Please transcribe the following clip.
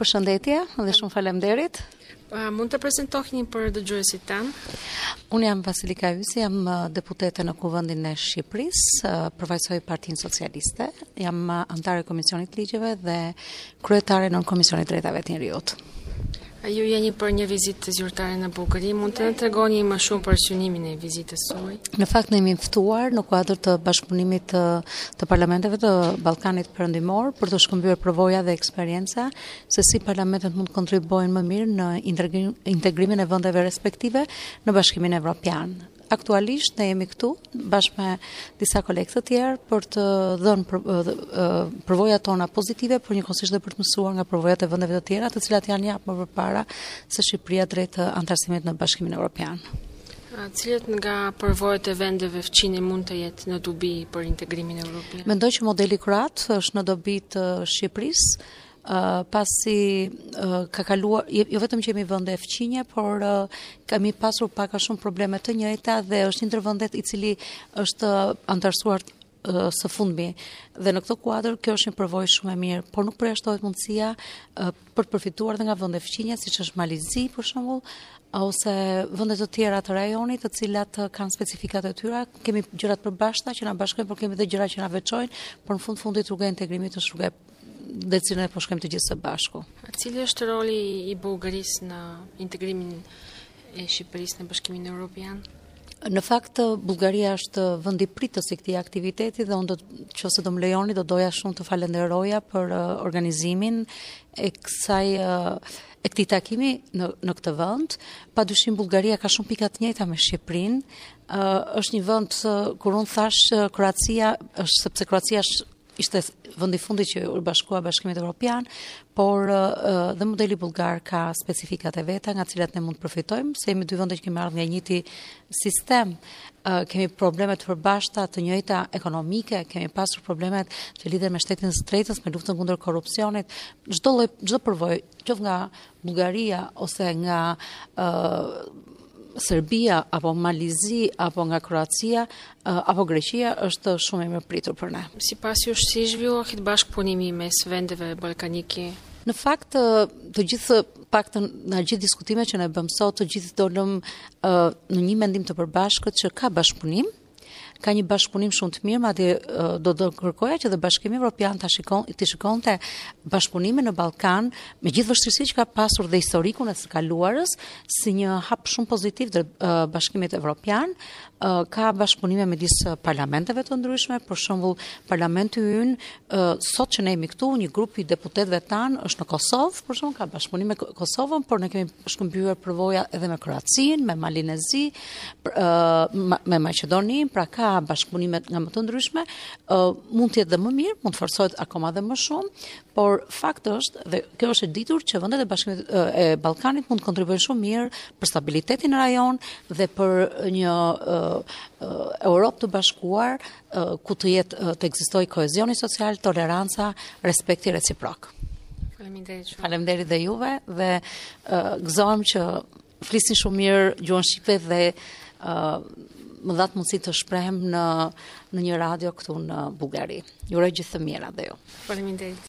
Përshëndetje dhe shumë faleminderit. Mund të prezantoheni për dëgjuesit tanë? Unë jam Vasilika Ysi, jam deputete në Kuvendin e Shqipërisë, përfaqësoj Partinë Socialiste, jam antare e Komisionit Ligjeve dhe kryetare në Komisionit Drejtave të Njerëzit. Ju jeni për një vizitë zyrtare në Bullgari, mund të na tregoni më shumë për synimin e vizitës suaj? Në fakt ne jemi ftuar në kuadër të bashkëpunimit të parlamenteve të Ballkanit Perëndimor për të shkëmbyer përvoja dhe eksperjenca se si parlamentet mund të kontribuojnë më mirë në integrimin e vendeve respektive në Bashkimin Evropian. Aktualisht ne jemi këtu bashkë me disa kolegë të tjerë për të dhënë përvojat tona pozitive, por njëkohësisht edhe për të mësuar nga përvojat e vendeve të tjera, të cilat janë jap më përpara se Shqipëria drejt anëtarësimit në Bashkimin Evropian. Cilat nga përvojat e vendeve fqinje mund të jetë në dobi për integrimin evropian? Mendoj që modeli kroat është në dobi të Shqipërisë, pasi ka kaluar, jo vetëm që jemi vende fqinje, por kemi pasur pak a shumë probleme të njëjta dhe është një ndër vendet i cili është antarësuar së fundmi. Dhe në këtë kuadër kjo është një përvojë shumë e mirë, por nuk përjashtohet mundësia për të përfituar dhe nga vende fqinje, siç është Malizi për shembull, ose vende të tjera të rajonit, të cilat kanë specifikat e tyre. Kemi gjërat përbashkëta që na bashkojnë, por kemi edhe gjëra që na veçojnë, por në fundit rruga e integrimit është rruga dhe cilën e po shkojmë të gjithë së bashku. Cili është roli i Bullgarisë në integrimin e Shqipërisë në Bashkimin Evropian? Në fakt, Bullgaria është vendi pritës i këtij aktiviteti dhe unë nëse do më lejoni, do doja shumë të falenderoja për organizimin e këtij takimi në këtë vend. Padyshim Bullgaria ka shumë pika të njëjta me Shqipërinë. Është një vend kur unë thash Kroacia, është sepse Kroacia ishte vendi i fundit që u bashkua Bashkimit Evropian, por dhe modeli bullgar ka specifikat e veta nga të cilat ne mund të përfitojmë, se jemi dy vende që kemi ardhur nga njëjti sistem, kemi probleme të përbashkëta, të njëjta ekonomike, kemi pasur problemet që lidhen me shtetin së drejtës, me luftën kundër korrupsionit, çdo përvojë, qoftë nga Bullgaria ose nga Serbia, apo Malizi, apo nga Kroacia, apo Greqia, është shumë e mirëpritur për ne. Sipas jush, si zhvillohet bashkëpunimi mes vendeve ballkanike? Në fakt, të gjithë paktën në gjithë diskutimet që ne bëjmë sot, të gjithë dolëm në një mendim të përbashkët që ka bashkëpunim. Ka një bashkëpunim shumë të mirë, madje do kërkoja që dhe Bashkimi Evropian të shikonte bashkëpunimin në Ballkan, me gjithë vështirësitë që ka pasur dhe historikun e së kaluarës, si një hap shumë pozitiv të Bashkimit Evropian. Ka bashkëpunime midis parlamenteve të ndryshme, për shembull parlamenti ynë sot që ne jemi këtu, një grup i deputetëve tanë është në Kosovë, për shembull ka bashkëpunim me Kosovën, por ne kemi shkëmbyer përvoja edhe me Kroacinë, me Malinezi, me Maqedoninë, pra ka bashkëpunime nga më të ndryshme, mund të jetë dhe më mirë, mund të forcohet akoma dhe më shumë, por fakti është, dhe kjo është e ditur, që vendet e Bashkimit e Ballkanit mund të kontribuojnë shumë mirë për stabilitetin në rajon dhe për një Europë të bashkuar, ku të ekzistojë kohezioni social, toleranca, respekti reciprok. Faleminderit shumë. Faleminderit dhe juve dhe gëzohem që flisni shumë mirë gjuhën shqipe dhe më dhatë mundësi të shprehem në një radio këtu në Bullgari. Ju uroj gjithë të mira dhe ju. Faleminderit.